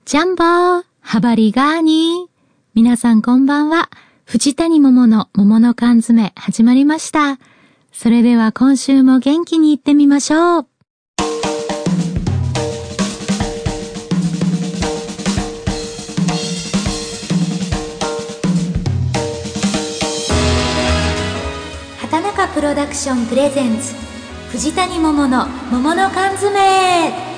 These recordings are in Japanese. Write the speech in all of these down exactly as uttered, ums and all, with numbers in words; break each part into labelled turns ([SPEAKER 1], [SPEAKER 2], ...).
[SPEAKER 1] ジャンボー、ハバリガーニー。皆さんこんばんは。藤谷桃の桃の缶詰始まりました。それでは今週も元気にいってみましょう。畑中プロダクションプレゼンツ藤谷桃の桃の缶詰。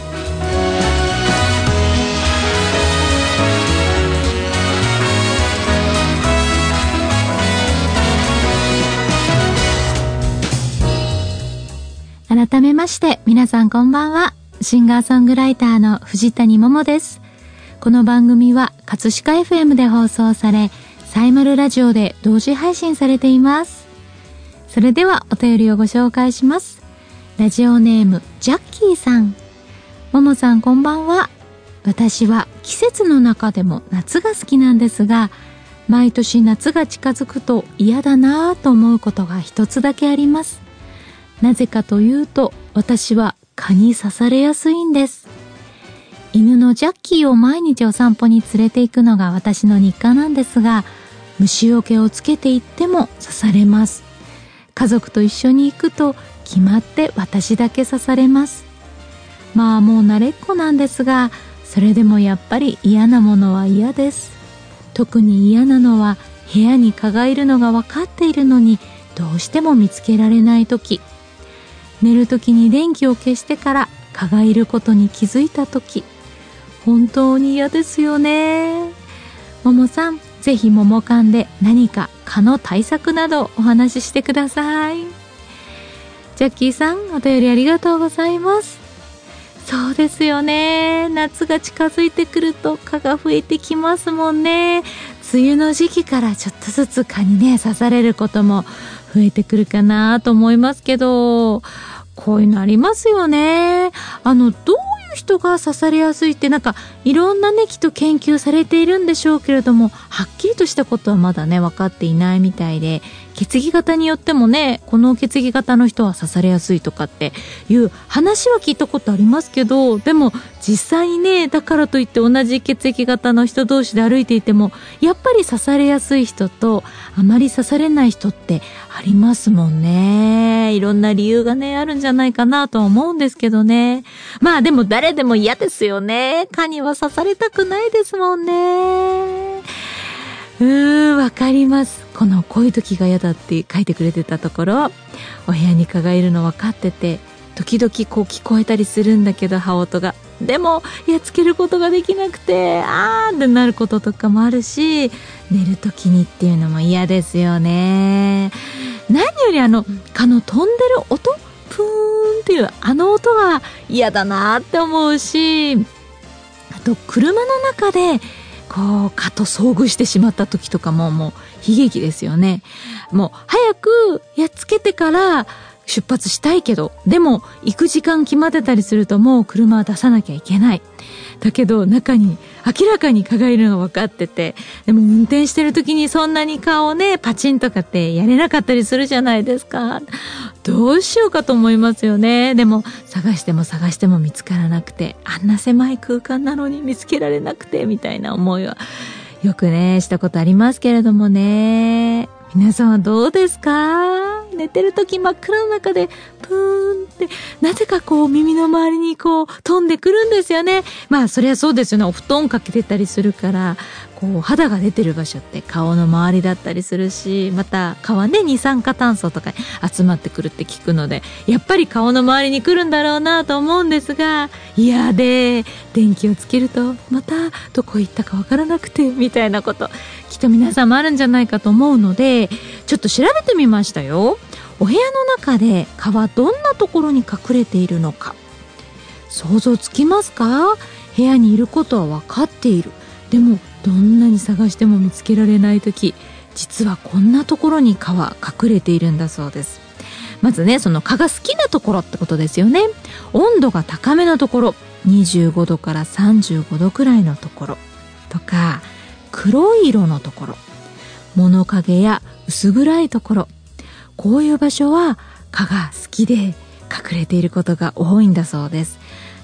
[SPEAKER 1] 改めまして皆さんこんばんは。シンガーソングライターの藤谷桃です。この番組は葛飾 エフエム で放送され、サイマルラジオで同時配信されています。それではお便りをご紹介します。ラジオネームジャッキーさん。桃さんこんばんは。私は季節の中でも夏が好きなんですが、毎年夏が近づくと嫌だなぁと思うことが一つだけあります。なぜかというと、私は蚊に刺されやすいんです。犬のジャッキーを毎日お散歩に連れて行くのが私の日課なんですが、虫除けをつけて行っても刺されます。家族と一緒に行くと決まって私だけ刺されます。まあもう慣れっこなんですが、それでもやっぱり嫌なものは嫌です。特に嫌なのは部屋に蚊がいるのが分かっているのにどうしても見つけられないとき、寝るときに電気を消してから蚊がいることに気づいたとき、本当に嫌ですよね。ももさん、ぜひももかんで何か蚊の対策などお話ししてください。ジャッキーさん、お便りありがとうございます。そうですよね。夏が近づいてくると蚊が増えてきますもんね。梅雨の時期からちょっとずつ蚊にね刺されることも増えてくるかなと思いますけど、こういうのありますよね。あのどういう人が刺されやすいってなんかいろんなねきっと研究されているんでしょうけれども、はっきりとしたことはまだね分かっていないみたいで、血液型によってもね、この血液型の人は刺されやすいとかっていう話は聞いたことありますけど、でも実際にね、だからといって同じ血液型の人同士で歩いていてもやっぱり刺されやすい人とあまり刺されない人ってありますもんね。いろんな理由がねあるんじゃないかなとは思うんですけどね。まあでも誰でも嫌ですよね。蚊には刺されたくないですもんね。うーん、わかります。このこういう時が嫌だって書いてくれてたところ、お部屋に蚊がいるの分かってて、時々こう聞こえたりするんだけど羽音が、でもやっつけることができなくてあーってなることとかもあるし、寝る時にっていうのも嫌ですよね。何よりあの蚊の飛んでる音、プーンっていうあの音が嫌だなって思うし、あと車の中でこう蚊と遭遇してしまった時とかももう悲劇ですよね。もう早くやっつけてから出発したいけど、でも行く時間決まってたりするともう車は出さなきゃいけない。だけど中に明らかに蚊がいるの分かってて、でも運転してる時にそんなに蚊をねパチンとかってやれなかったりするじゃないですか。どうしようかと思いますよね。でも探しても探しても見つからなくて、あんな狭い空間なのに見つけられなくてみたいな思いはよくねしたことありますけれどもね。皆さんはどうですか？寝てる時真っ暗の中でプーンってなぜかこう耳の周りにこう飛んでくるんですよね。まあそりゃそうですよね。お布団かけてたりするからこう肌が出てる場所って顔の周りだったりするし、また蚊はね二酸化炭素とか集まってくるって聞くので、やっぱり顔の周りに来るんだろうなと思うんですが、いやで電気をつけるとまたどこ行ったかわからなくてみたいなこときっと皆さんもあるんじゃないかと思うので、ちょっと調べてみましたよ。お部屋の中で蚊はどんなところに隠れているのか想像つきますか？部屋にいることは分かっている。でもどんなに探しても見つけられないとき、実はこんなところに蚊は隠れているんだそうです。まずね、その蚊が好きなところってことですよね。温度が高めのところ、にじゅうごどからさんじゅうごどくらいのところとか、黒い色のところ、物陰や薄暗いところ、こういう場所は蚊が好きで隠れていることが多いんだそうです。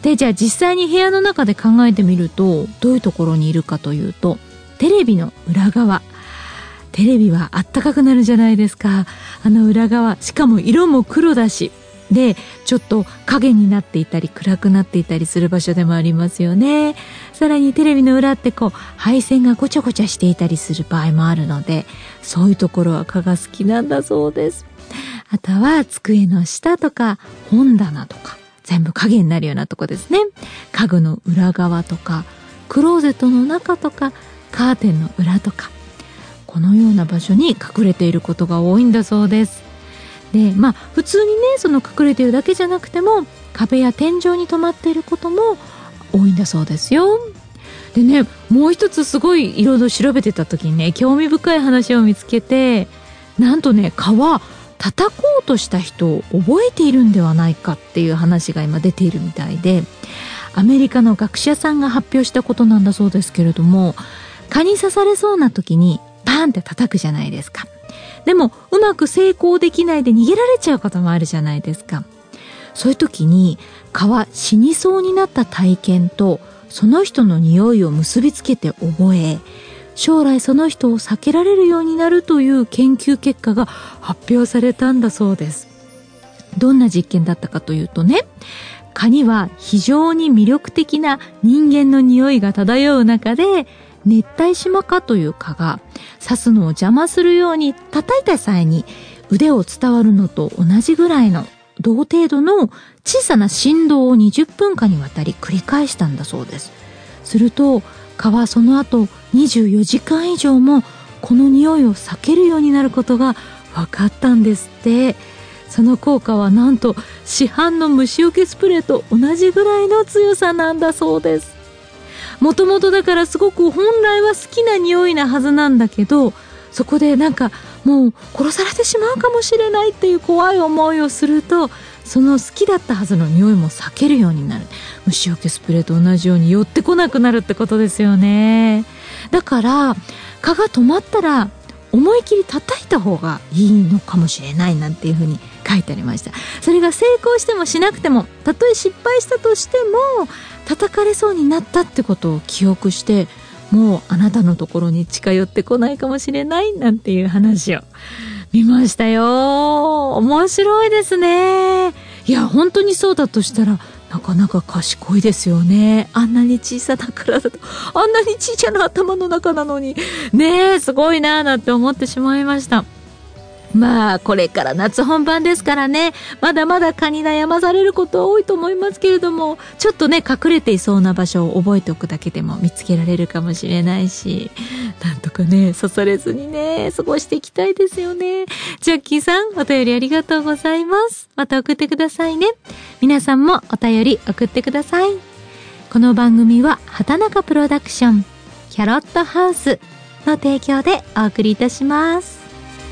[SPEAKER 1] で、じゃあ実際に部屋の中で考えてみると、どういうところにいるかというと、テレビの裏側。テレビはあったかくなるじゃないですか。あの裏側、しかも色も黒だし、でちょっと影になっていたり暗くなっていたりする場所でもありますよね。さらにテレビの裏ってこう配線がごちゃごちゃしていたりする場合もあるので、そういうところは蚊が好きなんだそうです。あとは机の下とか本棚とか、全部影になるようなとこですね。家具の裏側とかクローゼットの中とかカーテンの裏とか、このような場所に隠れていることが多いんだそうです。で、まあ普通にね、その隠れているだけじゃなくても壁や天井に止まっていることも多いんだそうですよ。でね、もう一つすごいいろいろ調べてた時にね、興味深い話を見つけて、なんとね、蚊は叩こうとした人を覚えているんではないかっていう話が今出ているみたいで、アメリカの学者さんが発表したことなんだそうですけれども、蚊に刺されそうな時にパーンって叩くじゃないですか。でもうまく成功できないで逃げられちゃうこともあるじゃないですか。そういう時に蚊は死にそうになった体験とその人の匂いを結びつけて覚え、将来その人を避けられるようになるという研究結果が発表されたんだそうです。どんな実験だったかというとね、蚊には非常に魅力的な人間の匂いが漂う中で、熱帯島蚊という蚊が刺すのを邪魔するように叩いた際に腕を伝わるのと同じぐらいの同程度の小さな振動をにじゅっぷんかんにわたり繰り返したんだそうです。すると蚊はその後にじゅうよじかん以上もこの匂いを避けるようになることが分かったんですって。その効果はなんと市販の虫除けスプレーと同じぐらいの強さなんだそうです。もともとだからすごく本来は好きな匂いなはずなんだけど、そこでなんかもう殺されてしまうかもしれないっていう怖い思いをすると、その好きだったはずの匂いも避けるようになる。虫除けスプレーと同じように寄ってこなくなるってことですよね。だから蚊が止まったら思い切り叩いた方がいいのかもしれないなんていうふうに書いてありました。それが成功してもしなくても、たとえ失敗したとしても叩かれそうになったってことを記憶して、もうあなたのところに近寄ってこないかもしれないなんていう話を見ましたよ。面白いですね。いや本当にそうだとしたらなかなか賢いですよね。あんなに小さな体とあんなに小さな頭の中なのにねえ、すごいなーなんて思ってしまいました。まあこれから夏本番ですからね、まだまだ蚊に悩まされることは多いと思いますけれども、ちょっとね隠れていそうな場所を覚えておくだけでも見つけられるかもしれないし、なんとかね刺されずにね過ごしていきたいですよね。ジャッキーさん、お便りありがとうございます。また送ってくださいね。皆さんもお便り送ってください。この番組は畑中プロダクションキャロットハウスの提供でお送りいたします。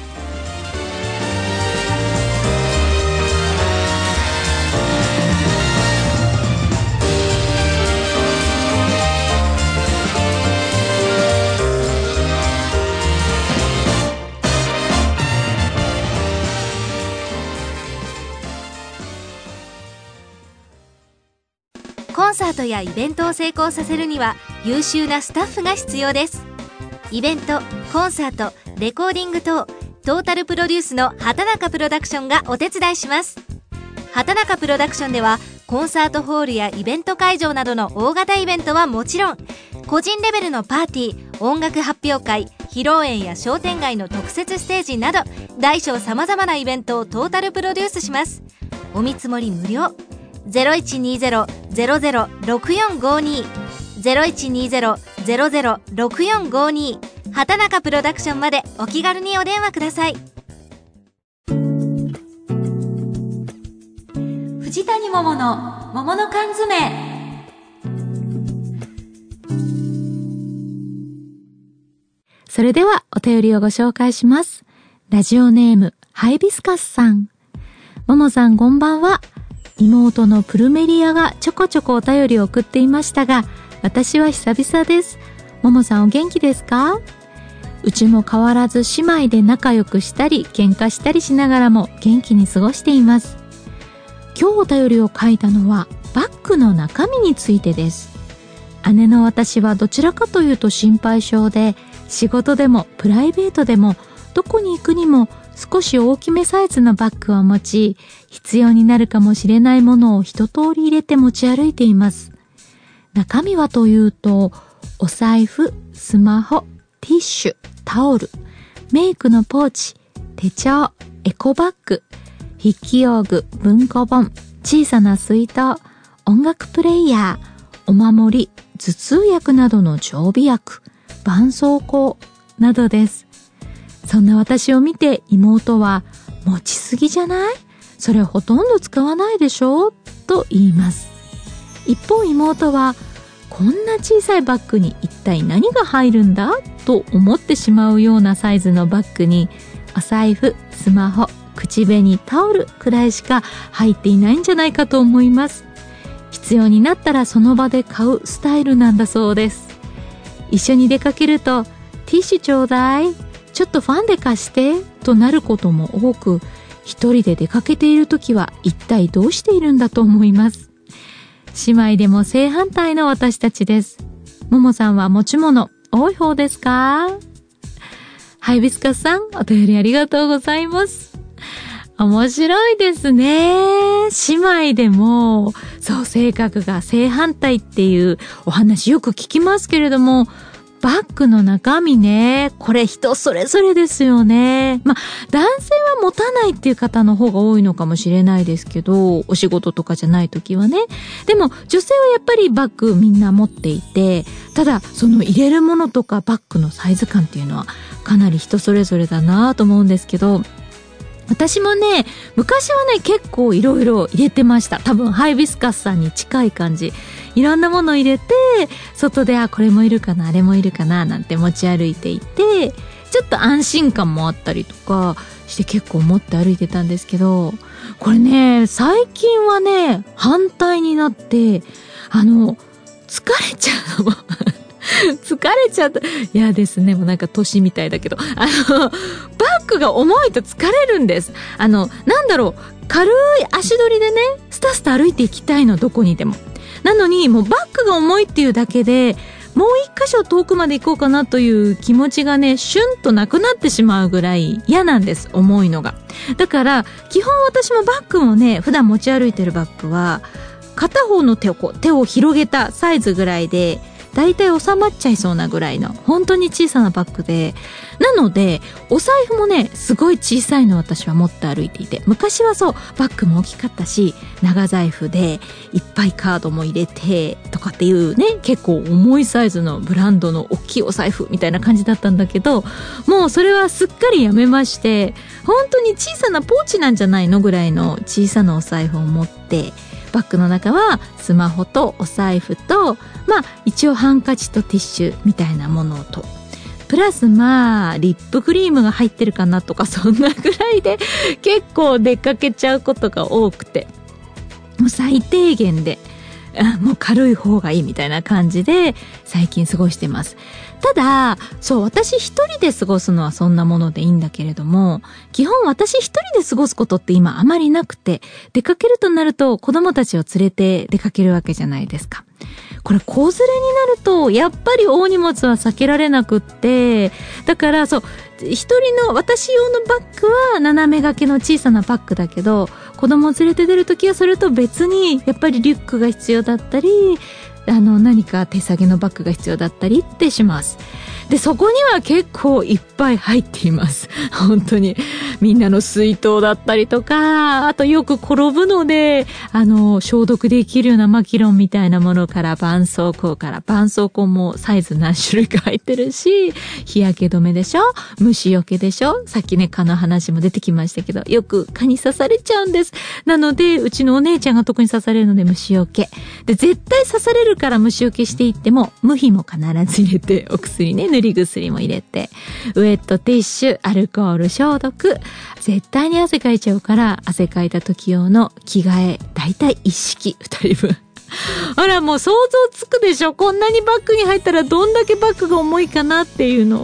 [SPEAKER 2] コンサートやイベントを成功させるには優秀なスタッフが必要です。イベント、コンサート、レコーディング等トータルプロデュースの畑中プロダクションがお手伝いします。畑中プロダクションではコンサートホールやイベント会場などの大型イベントはもちろん、個人レベルのパーティー、音楽発表会、披露宴や商店街の特設ステージなど大小さまざまなイベントをトータルプロデュースします。お見積もり無料。ゼロいちにゼロ ゼロゼロ ろくよんごに ゼロいちにゼロ ゼロゼロ ろくよんごに 畑中プロダクションまでお気軽にお電話ください。
[SPEAKER 1] 藤谷桃の桃の缶詰。それではお便りをご紹介します。ラジオネームハイビスカスさん。桃さんこんばんは。妹のプルメリアがちょこちょこお便りを送っていましたが、私は久々です。桃さんお元気ですか？うちも変わらず姉妹で仲良くしたり喧嘩したりしながらも元気に過ごしています。今日お便りを書いたのはバッグの中身についてです。姉の私はどちらかというと心配性で、仕事でもプライベートでもどこに行くにも少し大きめサイズのバッグを持ち、必要になるかもしれないものを一通り入れて持ち歩いています。中身はというと、お財布、スマホ、ティッシュ、タオル、メイクのポーチ、手帳、エコバッグ、筆記用具、文庫本、小さな水筒、音楽プレイヤー、お守り、頭痛薬などの常備薬、絆創膏などです。そんな私を見て妹は、持ちすぎじゃない？それほとんど使わないでしょ？と言います。一方妹は、こんな小さいバッグに一体何が入るんだ？と思ってしまうようなサイズのバッグに、お財布、スマホ、口紅、タオルくらいしか入っていないんじゃないかと思います。必要になったらその場で買うスタイルなんだそうです。一緒に出かけると、ティッシュちょうだい、ちょっとファンで貸してとなることも多く、一人で出かけているときは一体どうしているんだと思います。姉妹でも正反対の私たちです。ももさんは持ち物多い方ですか？ハイビスカスさん、お便りありがとうございます。面白いですね。姉妹でも、そう、性格が正反対っていうお話よく聞きますけれども、バッグの中身ね、これ人それぞれですよね。まあ、男性は持たないっていう方の方が多いのかもしれないですけど、お仕事とかじゃない時はね。でも、女性はやっぱりバッグみんな持っていて、ただ、その入れるものとかバッグのサイズ感っていうのはかなり人それぞれだなと思うんですけど、私もね、昔はね、結構いろいろ入れてました。多分、ハイビスカスさんに近い感じ。いろんなもの入れて、外で、あ、これもいるかな、あれもいるかな、なんて持ち歩いていて、ちょっと安心感もあったりとかして結構持って歩いてたんですけど、これね、最近はね、反対になって、あの、疲れちゃうの。疲れちゃった。いやですね、もうなんか年みたいだけど、あの、バッグが重いと疲れるんです。あの、なんだろう、軽い足取りでね、スタスタ歩いていきたいの、どこにでも。なのに、もうバッグが重いっていうだけで、もう一箇所遠くまで行こうかなという気持ちがね、シュンとなくなってしまうぐらい嫌なんです、重いのが。だから、基本私もバッグをね、普段持ち歩いてるバッグは、片方の手をこう、手を広げたサイズぐらいで、だいたい収まっちゃいそうなぐらいの本当に小さなバッグで、なのでお財布もねすごい小さいの私は持って歩いていて、昔はそうバッグも大きかったし、長財布でいっぱいカードも入れてとかっていうね、結構重いサイズのブランドの大きいお財布みたいな感じだったんだけど、もうそれはすっかりやめまして、本当に小さなポーチなんじゃないのぐらいの小さなお財布を持って、バッグの中はスマホとお財布と、まあ一応ハンカチとティッシュみたいなものと、プラスまあリップクリームが入ってるかなとか、そんなぐらいで結構出かけちゃうことが多くて、もう最低限でもう軽い方がいいみたいな感じで最近過ごしてます。ただ、そう、私一人で過ごすのはそんなものでいいんだけれども、基本私一人で過ごすことって今あまりなくて、出かけるとなると子供たちを連れて出かけるわけじゃないですか。これ子連れになるとやっぱり大荷物は避けられなくって、だからそう、一人の私用のバッグは斜め掛けの小さなバッグだけど、子供を連れて出るときはそれと別にやっぱりリュックが必要だったり、あの何か手提げのバッグが必要だったりってします。で、そこには結構いっぱい入っています。本当に。みんなの水筒だったりとか、あとよく転ぶので、あの、消毒できるようなマキロンみたいなものから、絆創膏から、絆創膏もサイズ何種類か入ってるし、日焼け止めでしょ？虫除けでしょ？さっきね、蚊の話も出てきましたけど、よく蚊に刺されちゃうんです。なので、うちのお姉ちゃんが特に刺されるので虫除け。で、絶対刺されるから虫除けしていっても、無比も必ず入れて、お薬ね、塗り薬も入れて、ウェットティッシュ、アルコール消毒、絶対に汗かいちゃうから、汗かいた時用の着替え、だいたい一式二人分。ほら、もう想像つくでしょ。こんなにバッグに入ったらどんだけバッグが重いかなっていうの。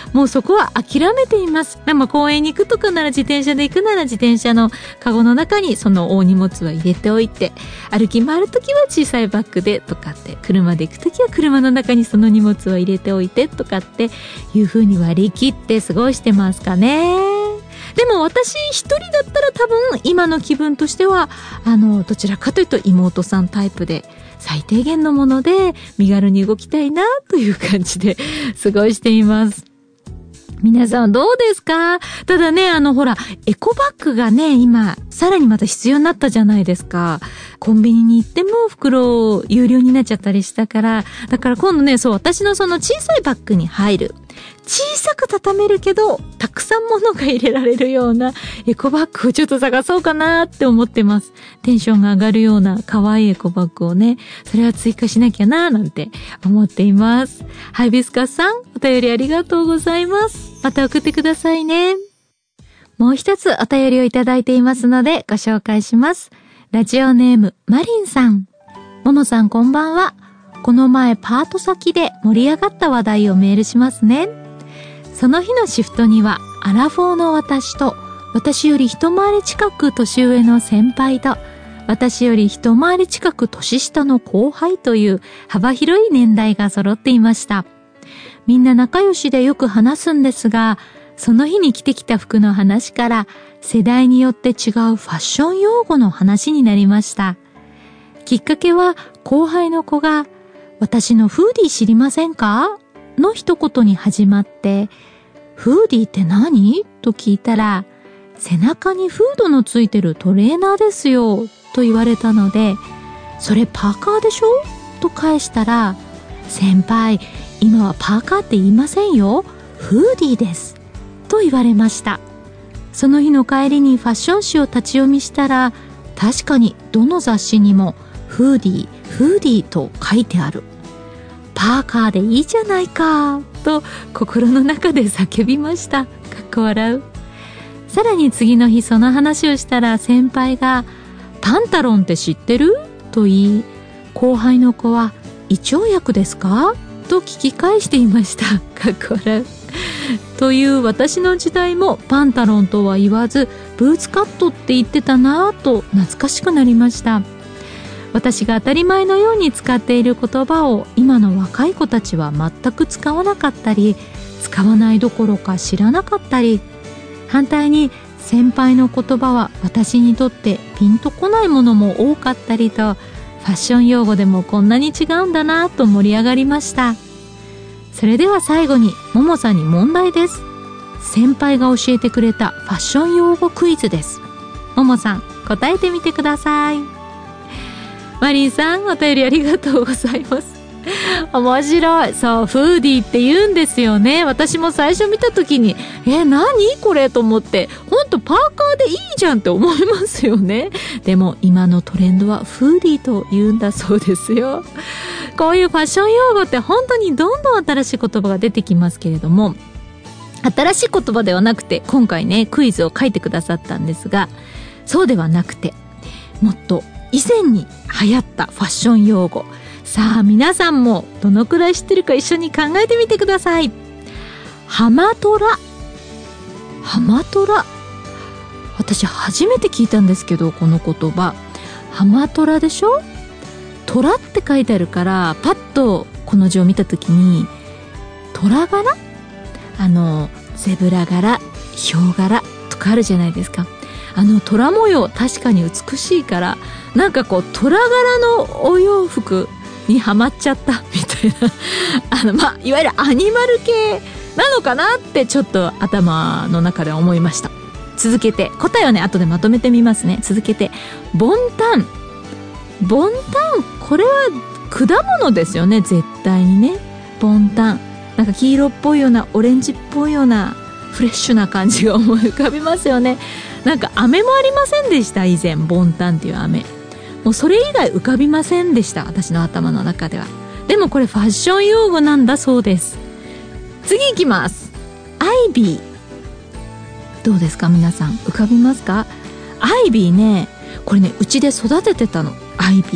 [SPEAKER 1] もうそこは諦めています。でも公園に行くとかなら、自転車で行くなら自転車のカゴの中にその大荷物は入れておいて、歩き回るときは小さいバッグでとかって、車で行くときは車の中にその荷物は入れておいてとかっていう風に割り切って過ごしてますかね。でも私一人だったら多分今の気分としては、あのどちらかというと妹さんタイプで、最低限のもので身軽に動きたいなという感じで過ごしています。皆さんどうですか？ただね、あのほら、エコバッグがね、今さらにまた必要になったじゃないですか。コンビニに行っても袋有料になっちゃったりしたから、だから今度ね、そう、私のその小さいバッグに入る、小さく畳めるけどたくさん物が入れられるようなエコバッグをちょっと探そうかなって思ってます。テンションが上がるような可愛いエコバッグをね、それは追加しなきゃななんて思っています。ハイビスカスさん、お便りありがとうございます。また送ってくださいね。もう一つお便りをいただいていますのでご紹介します。ラジオネームマリンさん。ももさんこんばんは。この前パート先で盛り上がった話題をメールしますね。その日のシフトにはアラフォーの私と、私より一回り近く年上の先輩と、私より一回り近く年下の後輩という幅広い年代が揃っていました。みんな仲良しでよく話すんですが、その日に着てきた服の話から世代によって違うファッション用語の話になりました。きっかけは後輩の子が、私のフーディー知りませんか？の一言に始まって、フーディーって何？と聞いたら、背中にフードのついてるトレーナーですよと言われたので、それパーカーでしょ？と返したら、先輩、今はパーカーって言いませんよ、フーディーですと言われました。その日の帰りにファッション誌を立ち読みしたら、確かにどの雑誌にもフーディー、フーディーと書いてある。パーカーでいいじゃないかと心の中で叫びました。かっこ笑う。さらに次の日その話をしたら、先輩がパンタロンって知ってる？と言い、後輩の子は胃腸薬ですか？と聞き返していました。かっこ笑う。という私の時代もパンタロンとは言わずブーツカットって言ってたなぁと懐かしくなりました。私が当たり前のように使っている言葉を今の若い子たちは全く使わなかったり、使わないどころか知らなかったり、反対に先輩の言葉は私にとってピンとこないものも多かったりと、ファッション用語でもこんなに違うんだなと盛り上がりました。それでは最後にももさんに問題です。先輩が教えてくれたファッション用語クイズです。ももさん答えてみてください。マリーさん、お便りありがとうございます。面白い。そう、フーディーって言うんですよね。私も最初見た時に、え、何これと思って、ほんとパーカーでいいじゃんって思いますよね。でも今のトレンドはフーディーと言うんだそうですよ。こういうファッション用語って本当にどんどん新しい言葉が出てきますけれども、新しい言葉ではなくて、今回ねクイズを書いてくださったんですが、そうではなくて、もっと以前に流行ったファッション用語、さあ皆さんもどのくらい知ってるか一緒に考えてみてください。ハマトラ。ハマトラ、私初めて聞いたんですけど、この言葉ハマトラでしょ。トラって書いてあるから、パッとこの字を見たときに、トラ柄、あのゼブラ柄、ヒョウ柄とかあるじゃないですか。あのトラ模様確かに美しいから、なんかこうトラ柄のお洋服にハマっちゃったみたいなあの、まあ、いわゆるアニマル系なのかなってちょっと頭の中で思いました。続けて答えをね後でまとめてみますね。続けてボンタン。ボンタン、これは果物ですよね、絶対にね。ボンタン、なんか黄色っぽいようなオレンジっぽいようなフレッシュな感じが思い浮かびますよね。なんか飴もありませんでした、以前ボンタンっていう飴。もうそれ以外浮かびませんでした、私の頭の中では。でもこれファッション用語なんだそうです。次いきます。アイビー。どうですか皆さん、浮かびますか？アイビーね、これねうちで育ててたの。アイビー、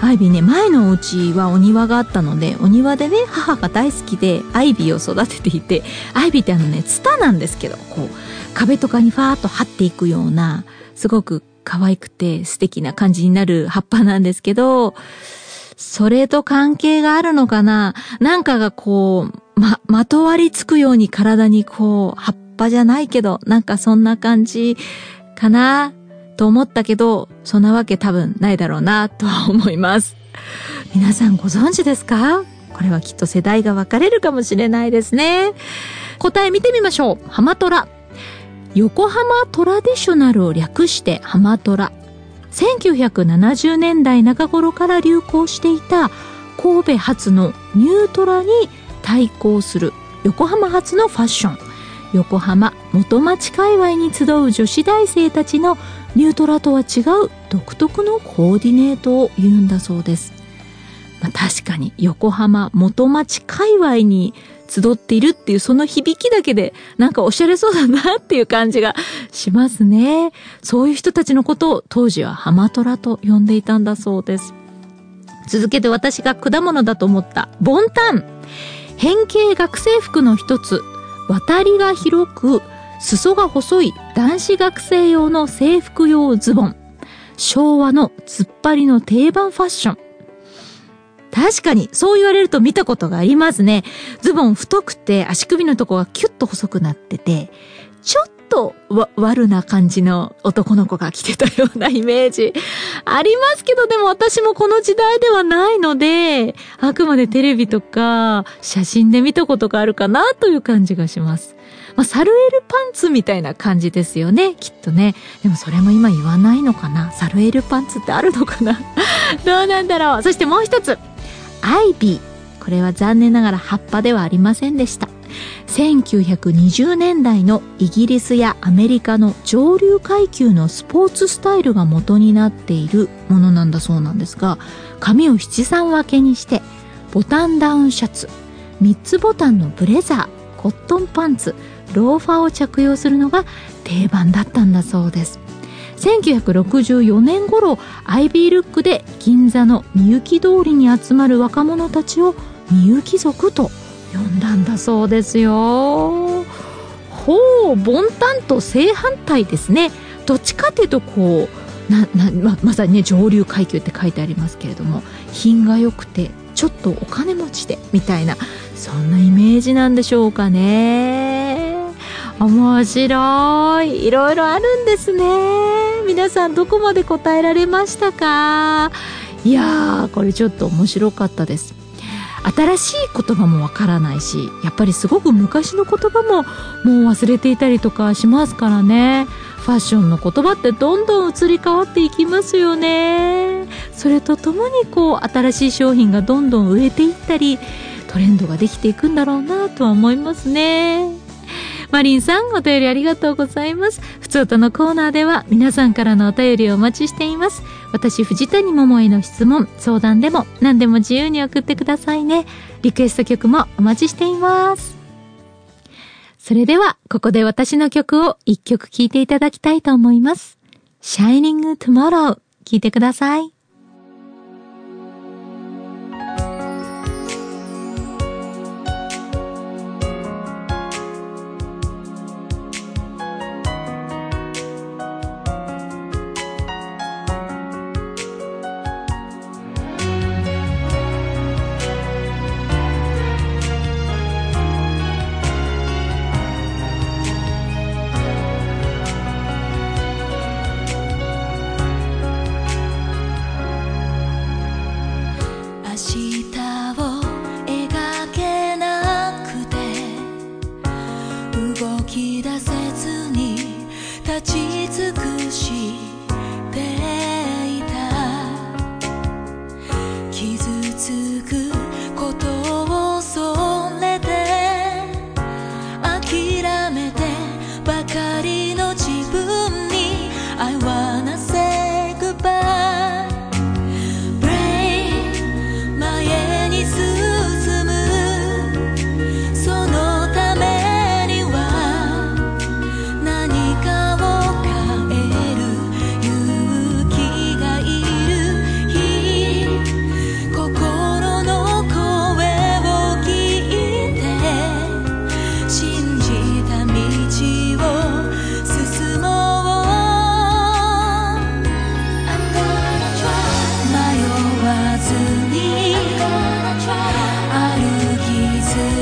[SPEAKER 1] アイビーね、前のお家はお庭があったので、お庭でね、母が大好きでアイビーを育てていて、アイビーってあのね、ツタなんですけど、こう壁とかにファーっと張っていくような、すごく可愛くて素敵な感じになる葉っぱなんですけど、それと関係があるのかな、なんかがこうままとわりつくように体にこう、葉っぱじゃないけどなんかそんな感じかなと思ったけど、そんなわけ多分ないだろうなとは思います。皆さんご存知ですか？これはきっと世代が分かれるかもしれないですね。答え見てみましょう。ハマトラ。横浜トラディショナルを略してハマトラ。せんきゅうひゃくななじゅうねんだい中頃から流行していた神戸発のニュートラに対抗する横浜発のファッション。横浜元町界隈に集う女子大生たちのニュートラとは違う独特のコーディネートを言うんだそうです。まあ、確かに横浜元町界隈に集っているっていうその響きだけでなんかおしゃれそうだなっていう感じがしますね。そういう人たちのことを当時はハマトラと呼んでいたんだそうです。続けて私が果物だと思ったボンタン。変形学生服の一つ、渡りが広く裾が細い男子学生用の制服用ズボン。昭和の突っ張りの定番ファッション。確かにそう言われると見たことがありますね。ズボン太くて足首のとこがキュッと細くなってて、ちょっとわ悪な感じの男の子が着てたようなイメージありますけど、でも私もこの時代ではないので、あくまでテレビとか写真で見たことがあるかなという感じがします。まあ、サルエルパンツみたいな感じですよね、きっとね。でもそれも今言わないのかな。サルエルパンツってあるのかなどうなんだろう。そしてもう一つ、アイビー。これは残念ながら葉っぱではありませんでした。せんきゅうひゃくにじゅうねんだいのイギリスやアメリカの上流階級のスポーツスタイルが元になっているものなんだそうなんですが、髪を七三分けにしてボタンダウンシャツ、三つボタンのブレザー、コットンパンツ、ローファーを着用するのが定番だったんだそうです。せんきゅうひゃくろくじゅうよねん頃、アイビールックで銀座のみゆき通りに集まる若者たちをみゆき族と呼んだんだそうですよ。ほう、ボンタンと正反対ですね。どっちかっていうとこうなな ま, まさにね、上流階級って書いてありますけれども、品が良くてちょっとお金持ちでみたいな、そんなイメージなんでしょうかね。面白い。いろいろあるんですね。皆さんどこまで答えられましたか？いやー、これちょっと面白かったです。新しい言葉もわからないし、やっぱりすごく昔の言葉ももう忘れていたりとかしますからね。ファッションの言葉ってどんどん移り変わっていきますよね。それとともにこう新しい商品がどんどん売れていったり、トレンドができていくんだろうなとは思いますね。マリンさん、お便りありがとうございます。ふつおたのコーナーでは皆さんからのお便りをお待ちしています。私藤谷桃への質問、相談でも何でも自由に送ってくださいね。リクエスト曲もお待ちしています。それではここで私の曲を一曲聴いていただきたいと思います。 Shining Tomorrow、 聴いてください。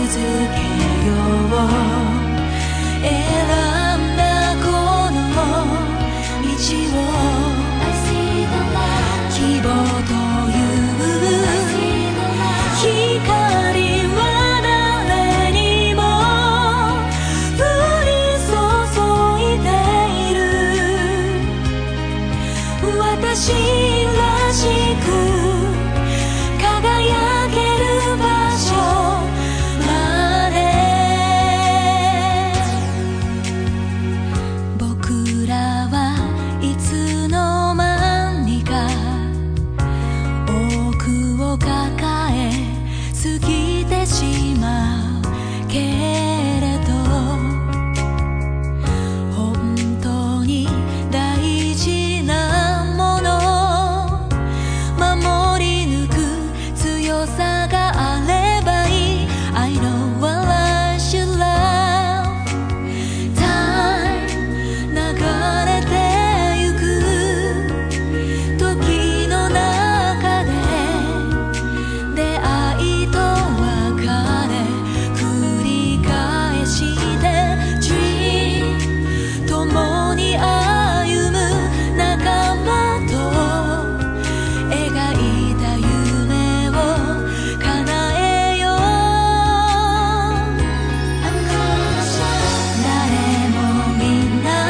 [SPEAKER 3] よう。選んだこの道を希望という光は誰にも降り注いでいる。私らしく輝ける場所まで。僕らはいつの間にか奥を抱え過ぎてしまうけれど、本当に大事なもの守り抜く強さがあればいい。 I know what I should love。 Time 流れてゆく時の中で出会いと別れ繰り返して Dream 共に歩む仲間と描いた夢を叶えよう。誰もみんな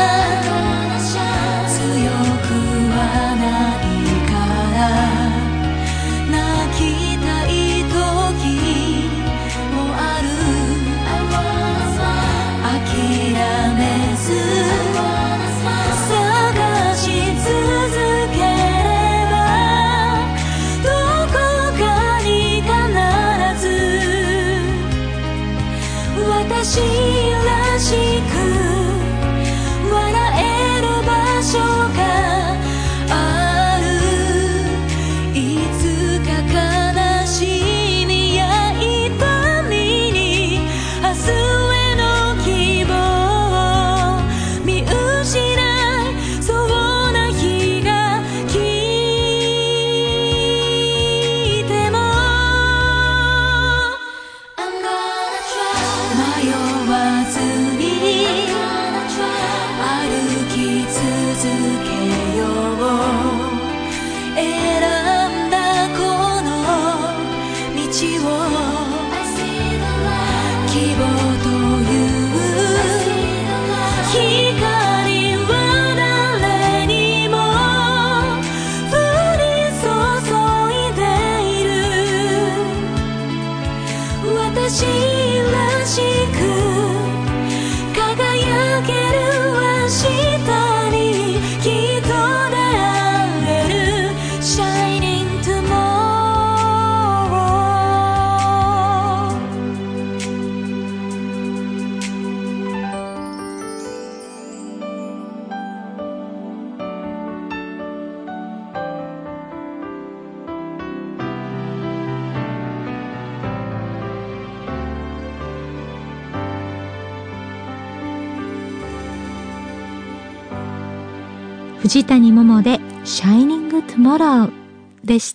[SPEAKER 3] 強くはないから泣きたい時もある。諦めず探し続ければどこかに必ず私らしく笑える場所がある。いつか悲しみや痛みに明日への希望を見失いそうな日が来ても迷わずに歩き続けよう。選んだこの道を希望という光は誰にも降り注いでいる。私らしく輝ける明日にきっと出会える Shining Tomorrow。
[SPEAKER 1] 藤谷桃で Shining Tomorrow でした。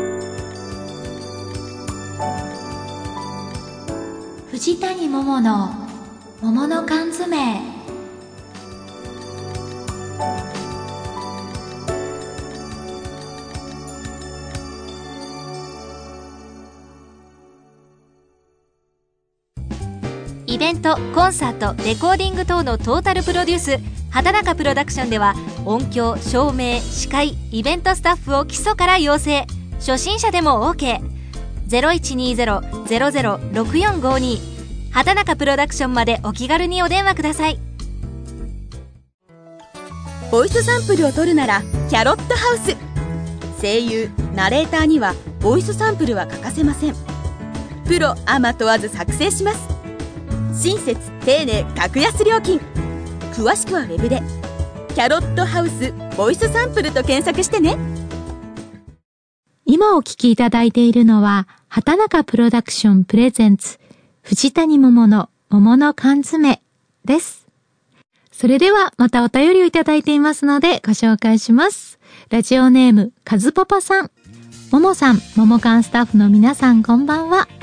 [SPEAKER 1] 藤谷桃の桃の缶詰。
[SPEAKER 2] イベント、コンサート、レコーディング等のトータルプロデュース、畑中プロダクションでは音響、照明、司会、イベントスタッフを基礎から養成。初心者でも OK。 ゼロいちにゼロ ゼロゼロ ろくよんごに 畑中プロダクションまでお気軽にお電話ください。
[SPEAKER 4] ボイスサンプルを取るならキャロットハウス。声優、ナレーターにはボイスサンプルは欠かせません。プロアマ問わず作成します。親切、丁寧、格安料金。詳しくはウェブでキャロットハウスボイスサンプルと検索してね。
[SPEAKER 1] 今お聞きいただいているのは畑中プロダクションプレゼンツ藤谷桃の桃の缶詰です。それではまたお便りをいただいていますのでご紹介します。ラジオネームカズパパさん。桃さん、桃缶スタッフの皆さんこんばんは。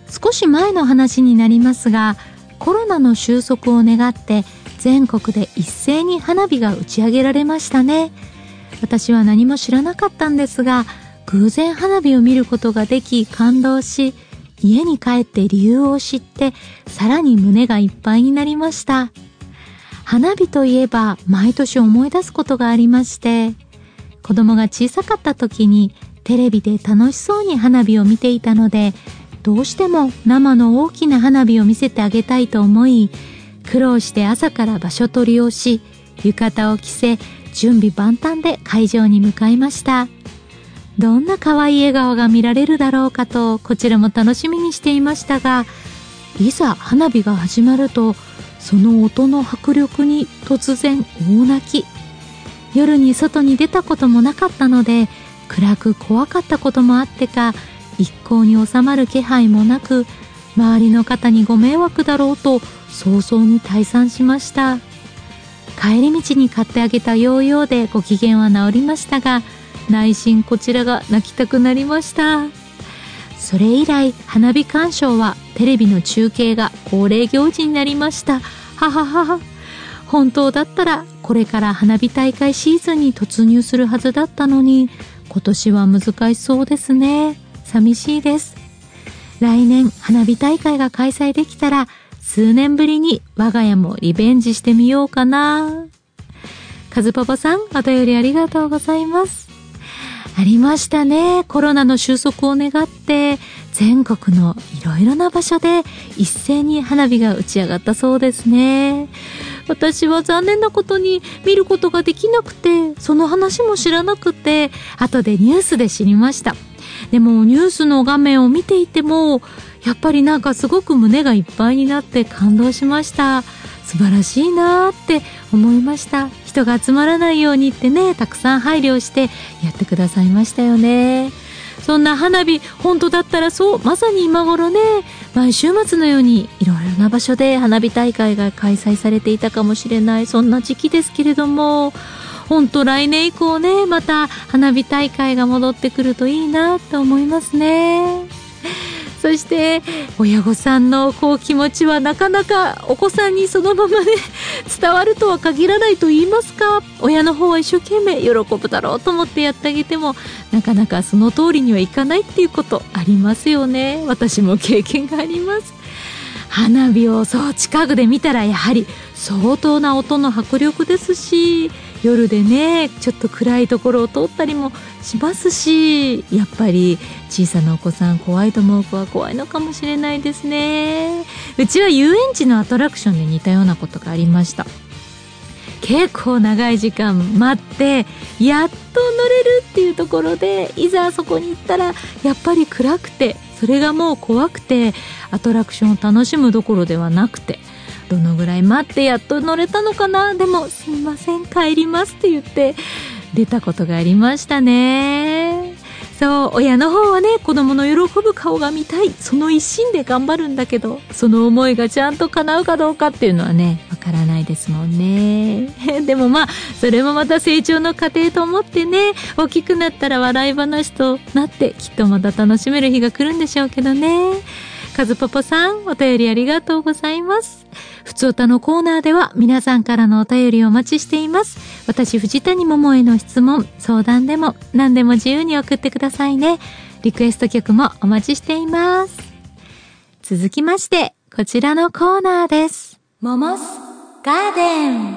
[SPEAKER 1] 少し前の話になりますが、コロナの収束を願って全国で一斉に花火が打ち上げられましたね。私は何も知らなかったんですが、偶然花火を見ることができ感動し、家に帰って理由を知ってさらに胸がいっぱいになりました。花火といえば毎年思い出すことがありまして、子供が小さかった時にテレビで楽しそうに花火を見ていたので、どうしても生の大きな花火を見せてあげたいと思い、苦労して朝から場所取りをし、浴衣を着せ、準備万端で会場に向かいました。どんな可愛い笑顔が見られるだろうかと、こちらも楽しみにしていましたが、いざ花火が始まると、その音の迫力に突然大泣き。夜に外に出たこともなかったので、暗く怖かったこともあってか、一向に収まる気配もなく、周りの方にご迷惑だろうと早々に退散しました。帰り道に買ってあげたヨーヨーでご機嫌は治りましたが、内心こちらが泣きたくなりました。それ以来花火鑑賞はテレビの中継が恒例行事になりました。はははは。本当だったらこれから花火大会シーズンに突入するはずだったのに、今年は難しそうですね。寂しいです。来年花火大会が開催できたら、数年ぶりに我が家もリベンジしてみようかな。カズパパさん、お便りありがとうございます。ありましたね。コロナの収束を願って全国のいろいろな場所で一斉に花火が打ち上がったそうですね。私は残念なことに見ることができなくて、その話も知らなくて、後でニュースで知りました。でもニュースの画面を見ていても、やっぱりなんかすごく胸がいっぱいになって感動しました。素晴らしいなーって思いました。人が集まらないようにってね、たくさん配慮してやってくださいましたよね。そんな花火、本当だったらそう、まさに今頃ね、毎週末のようにいろいろな場所で花火大会が開催されていたかもしれない、そんな時期ですけれども、本当来年以降ね、また花火大会が戻ってくるといいなと思いますね。そして親御さんのこう気持ちはなかなかお子さんにそのままね伝わるとは限らないと言いますか、親の方は一生懸命喜ぶだろうと思ってやってあげても、なかなかその通りにはいかないっていうことありますよね。私も経験があります。花火をそう近くで見たらやはり相当な音の迫力ですし、夜でねちょっと暗いところを通ったりもしますし、やっぱり小さなお子さん怖いと思う子は怖いのかもしれないですね。うちは遊園地のアトラクションで似たようなことがありました。結構長い時間待ってやっと乗れるっていうところで、いざそこに行ったらやっぱり暗くて、それがもう怖くてアトラクションを楽しむどころではなくて、どのぐらい待ってやっと乗れたのかな、でもすいません帰りますって言って出たことがありましたね。そう親の方はね、子供の喜ぶ顔が見たい、その一心で頑張るんだけど、その思いがちゃんと叶うかどうかっていうのはねわからないですもんね。でもまあそれもまた成長の過程と思ってね、大きくなったら笑い話となってきっとまた楽しめる日が来るんでしょうけどね。カズパパさん、お便りありがとうございます。ふつおたのコーナーでは皆さんからのお便りをお待ちしています。私藤谷桃への質問、相談でも何でも自由に送ってくださいね。リクエスト曲もお待ちしています。続きましてこちらのコーナーです。モモスガーデン。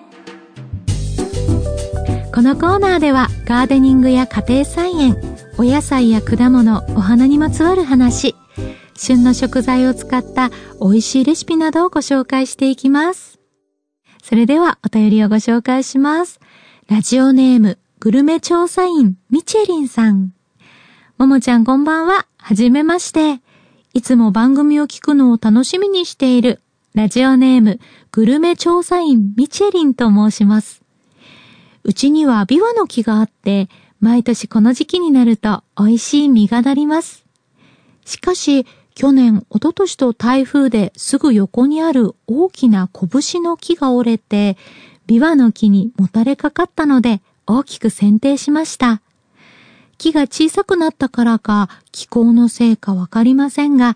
[SPEAKER 1] このコーナーではガーデニングや家庭菜園、お野菜や果物、お花にまつわる話、旬の食材を使った美味しいレシピなどをご紹介していきます。それではお便りをご紹介します。ラジオネームグルメ調査員ミチェリンさん。ももちゃんこんばんは。はじめまして。いつも番組を聞くのを楽しみにしているラジオネームグルメ調査員ミチェリンと申します。うちにはビワの木があって、毎年この時期になると美味しい実がなります。しかし去年、一昨年と台風ですぐ横にある大きな拳の木が折れて、ビワの木にもたれかかったので大きく剪定しました。木が小さくなったからか気候のせいかわかりませんが、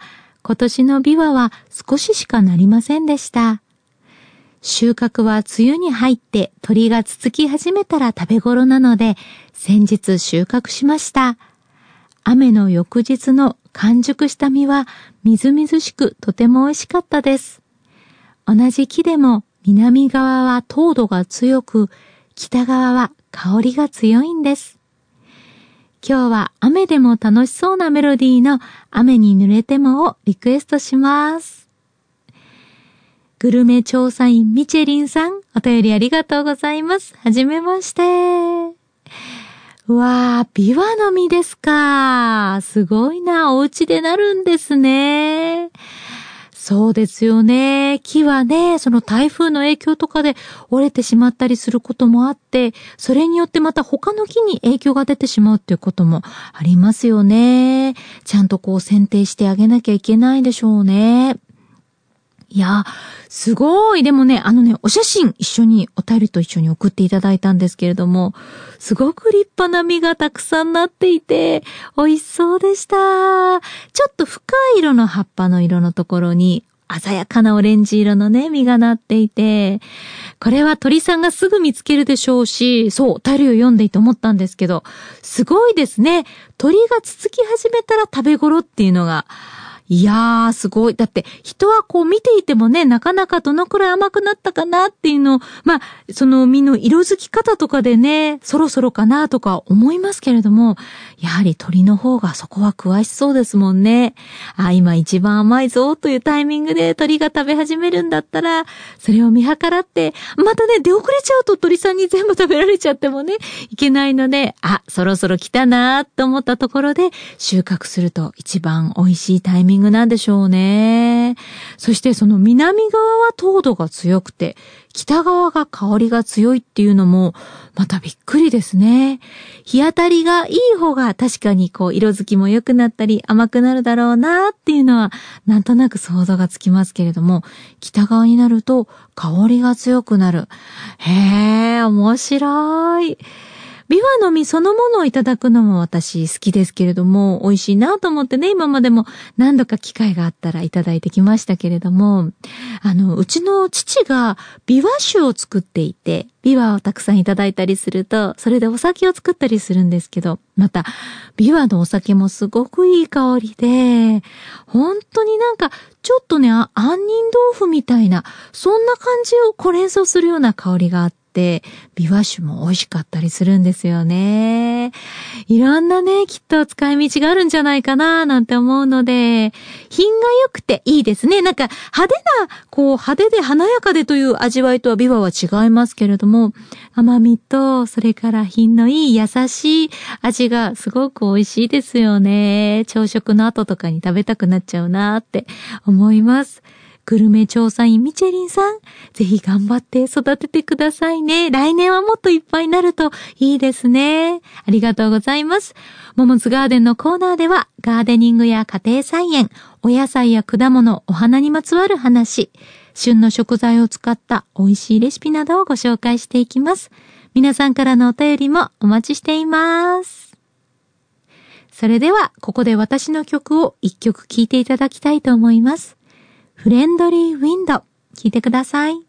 [SPEAKER 1] 今年のビワは少ししかなりませんでした。収穫は梅雨に入って鳥がつつき始めたら食べ頃なので、先日収穫しました。雨の翌日の完熟した実はみずみずしくとても美味しかったです。同じ木でも南側は糖度が強く、北側は香りが強いんです。今日は雨でも楽しそうなメロディーの雨に濡れてもをリクエストします。グルメ調査員ミチェリンさん、お便りありがとうございます。はじめまして。うわー、ビワの実ですか。すごいな、お家でなるんですね。そうですよね。木はね、その台風の影響とかで折れてしまったりすることもあって、それによってまた他の木に影響が出てしまうっていうこともありますよね。ちゃんとこう剪定してあげなきゃいけないでしょうね。いや、すごい。でもね、あのね、お写真一緒に、お便りと一緒に送っていただいたんですけれども、すごく立派な実がたくさんなっていて、美味しそうでした。ちょっと深い色の葉っぱの色のところに、鮮やかなオレンジ色のね、実がなっていて、これは鳥さんがすぐ見つけるでしょうし、そう、お便りを読んでいて思ったんですけど、すごいですね。鳥がつつき始めたら食べ頃っていうのが、いやー、すごい。だって、人はこう見ていてもね、なかなかどのくらい甘くなったかなっていうのを、まあ、その実の色づき方とかでね、そろそろかなとか思いますけれども、やはり鳥の方がそこは詳しそうですもんね。あ、今一番甘いぞというタイミングで鳥が食べ始めるんだったら、それを見計らって、またね、出遅れちゃうと鳥さんに全部食べられちゃってもね、いけないので、あ、そろそろ来たなと思ったところで収穫すると一番美味しいタイミングなんでしょうね。そしてその南側は糖度が強くて、北側が香りが強いっていうのもまたびっくりですね。日当たりがいい方が確かにこう色づきも良くなったり甘くなるだろうなっていうのはなんとなく想像がつきますけれども、北側になると香りが強くなる。へー、面白い。ビワの実そのものをいただくのも私好きですけれども、美味しいなと思ってね、今までも何度か機会があったらいただいてきましたけれども、あの、うちの父がビワ酒を作っていて、ビワをたくさんいただいたりすると、それでお酒を作ったりするんですけど、また、ビワのお酒もすごくいい香りで、本当になんか、ちょっとね、杏仁豆腐みたいな、そんな感じをこう連想するような香りがあって、で、ビワ酒も美味しかったりするんですよね。いろんなね、きっと使い道があるんじゃないかななんて思うので、品が良くていいですね。なんか派手な、こう派手で華やかでという味わいとはビワは違いますけれども、甘みと、それから品のいい優しい味がすごく美味しいですよね。朝食の後とかに食べたくなっちゃうなって思います。グルメ調査員ミチェリンさん、ぜひ頑張って育ててくださいね。来年はもっといっぱいになるといいですね。ありがとうございます。モモズガーデンのコーナーでは、ガーデニングや家庭菜園、お野菜や果物、お花にまつわる話、旬の食材を使った美味しいレシピなどをご紹介していきます。皆さんからのお便りもお待ちしています。それでは、ここで私の曲を一曲聴いていただきたいと思います。フレンドリーウィンド、聞いてください。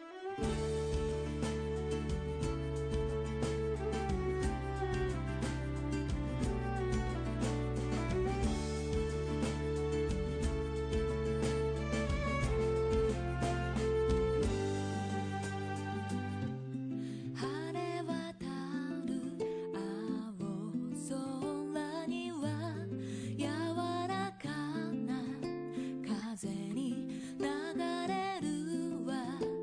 [SPEAKER 3] 晴れ渡る青空には柔らかな風に流れるわ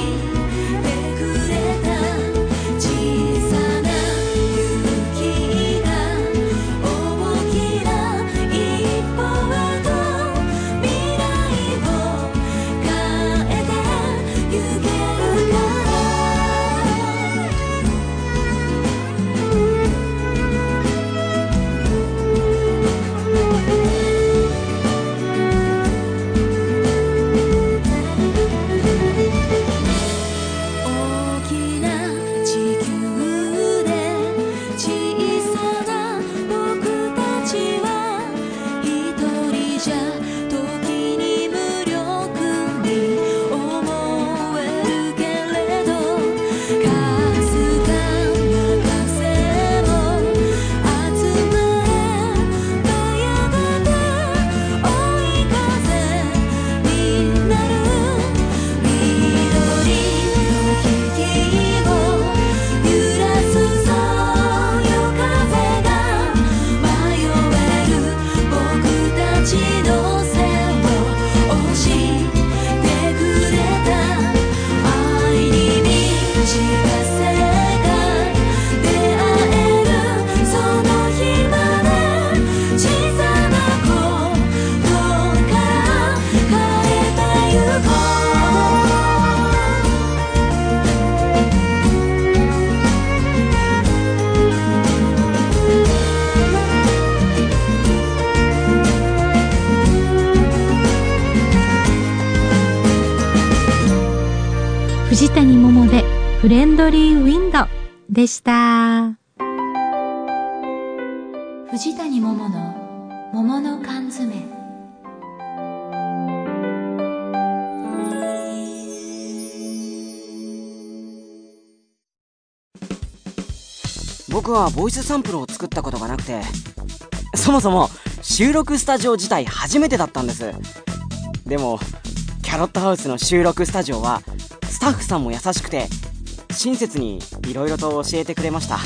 [SPEAKER 1] 藤谷桃でフレンドリーウィンドでした。藤谷桃の桃の缶詰。
[SPEAKER 5] 僕はボイスサンプルを作ったことがなくて、そもそも収録スタジオ自体初めてだったんです。でもキャロットハウスの収録スタジオはスタッフさんも優しくて親切にいろいろと教えてくれました。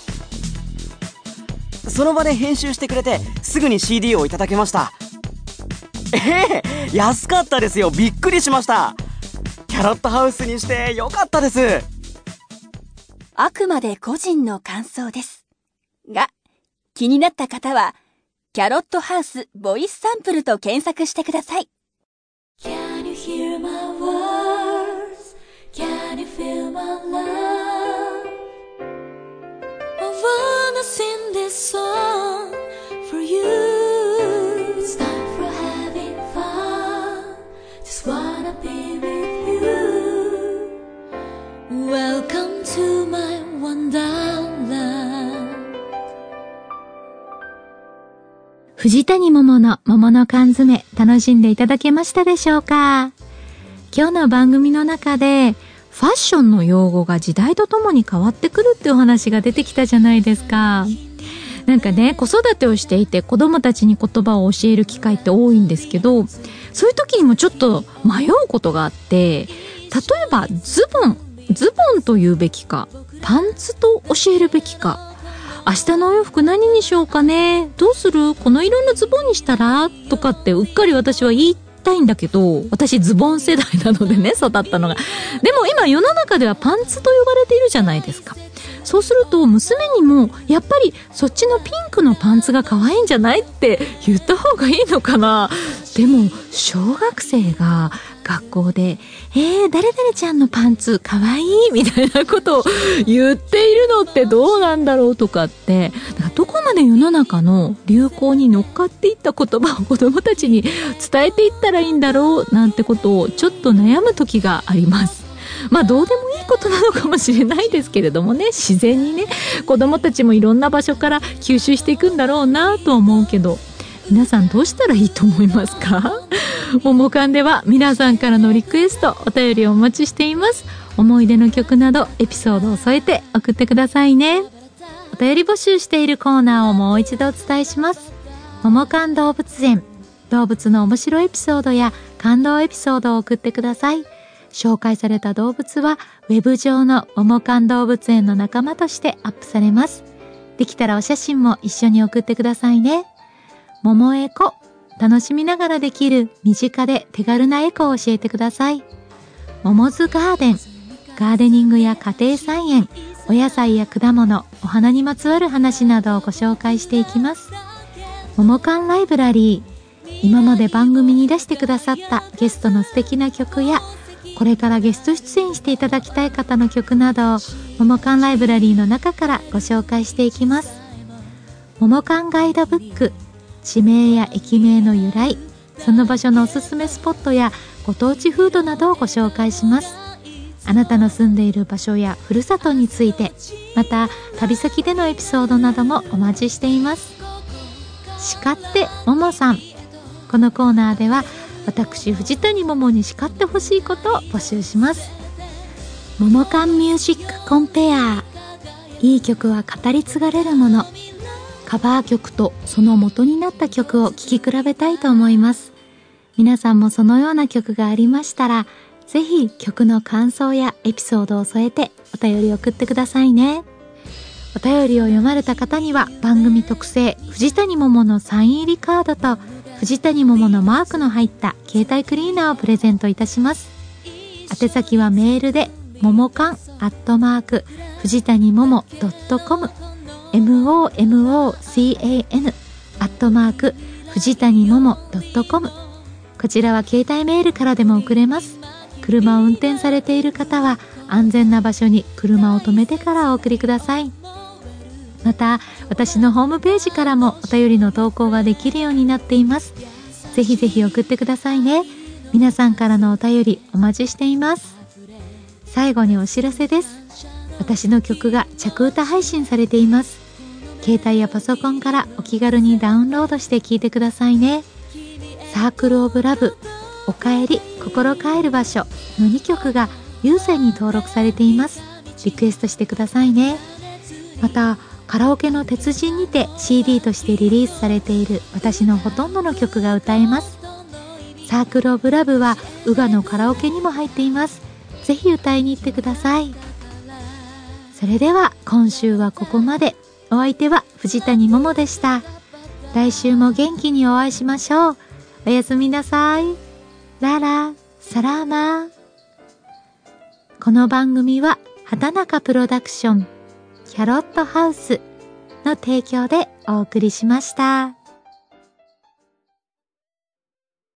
[SPEAKER 5] その場で編集してくれてすぐに シーディー をいただけました。ええー、安かったですよ。びっくりしました。キャロットハウスにしてよかったです。
[SPEAKER 4] あくまで個人の感想ですが、気になった方はキャロットハウスボイスサンプルと検索してください。 Can you hear my words? Can you feel my love? I wanna sing this song for you. It's time for having fun. Just wanna be with you. Welcome to my wonderland.
[SPEAKER 1] 藤谷桃の桃の缶詰、楽しんでいただけましたでしょうか。今日の番組の中でファッションの用語が時代とともに変わってくるっていうお話が出てきたじゃないですか。なんかね、子育てをしていて子供たちに言葉を教える機会って多いんですけど、そういう時にもちょっと迷うことがあって、例えばズボンズボンと言うべきか、パンツと教えるべきか、明日のお洋服何にしようかね、どうする、この色のズボンにしたらとかってうっかり私は言いたいんだけど、私ズボン世代なのでね、育ったのが。でも今世の中ではパンツと呼ばれているじゃないですか。そうすると娘にもやっぱりそっちのピンクのパンツが可愛いんじゃないって言った方がいいのかな。でも小学生が学校でえー、誰々ちゃんのパンツ可愛いみたいなことを言っているのってどうなんだろうとかって、だからどこまで世の中の流行に乗っかっていった言葉を子どもたちに伝えていったらいいんだろうなんてことをちょっと悩む時があります。まあどうでもいいことなのかもしれないですけれどもね、自然にね子どもたちもいろんな場所から吸収していくんだろうなと思うけど、皆さんどうしたらいいと思いますか？ももかんでは皆さんからのリクエスト、お便りをお待ちしています。思い出の曲などエピソードを添えて送ってくださいね。お便り募集しているコーナーをもう一度お伝えします。ももかん動物園、動物の面白いエピソードや感動エピソードを送ってください。紹介された動物はウェブ上のももかん動物園の仲間としてアップされます。できたらお写真も一緒に送ってくださいね。ももエコ、楽しみながらできる身近で手軽なエコを教えてください。モモズガーデン、 ガーデニングや家庭菜園、お野菜や果物、お花にまつわる話などをご紹介していきます。ももかんライブラリー、今まで番組に出してくださったゲストの素敵な曲や、これからゲスト出演していただきたい方の曲などをももかんライブラリーの中からご紹介していきます。ももかんガイドブック、地名や駅名の由来、その場所のおすすめスポットやご当地フードなどをご紹介します。あなたの住んでいる場所やふるさとについて、また旅先でのエピソードなどもお待ちしています。叱ってももさん、このコーナーでは私藤谷ももに叱ってほしいことを募集します。ももかんミュージックコンペア、いい曲は語り継がれるもの。カバー曲とその元になった曲を聴き比べたいと思います。皆さんもそのような曲がありましたら、ぜひ曲の感想やエピソードを添えてお便り送ってくださいね。お便りを読まれた方には番組特製藤谷桃のサイン入りカードと藤谷桃のマークの入った携帯クリーナーをプレゼントいたします。宛先はメールでももかんアットマーク藤谷桃ドットコム モモカン アットマーク藤谷桃ドットコム、こちらは携帯メールからでも送れます。車を運転されている方は安全な場所に車を止めてからお送りください。また私のホームページからもお便りの投稿ができるようになっています。ぜひぜひ送ってくださいね。皆さんからのお便りお待ちしています。最後にお知らせです。私の曲が着歌配信されています。携帯やパソコンからお気軽にダウンロードして聴いてくださいね。サークルオブラブ、おかえり、心帰る場所のにきょくが有線に登録されています。リクエストしてくださいね。またカラオケの鉄人にて シーディー としてリリースされている私のほとんどの曲が歌えます。サークルオブラブはウガのカラオケにも入っています。ぜひ歌いに行ってください。それでは今週はここまで。お相手は藤谷桃でした。来週も元気にお会いしましょう。おやすみなさい。ララ、サラーマー。この番組は畑中プロダクション、キャロットハウスの提供でお送りしました。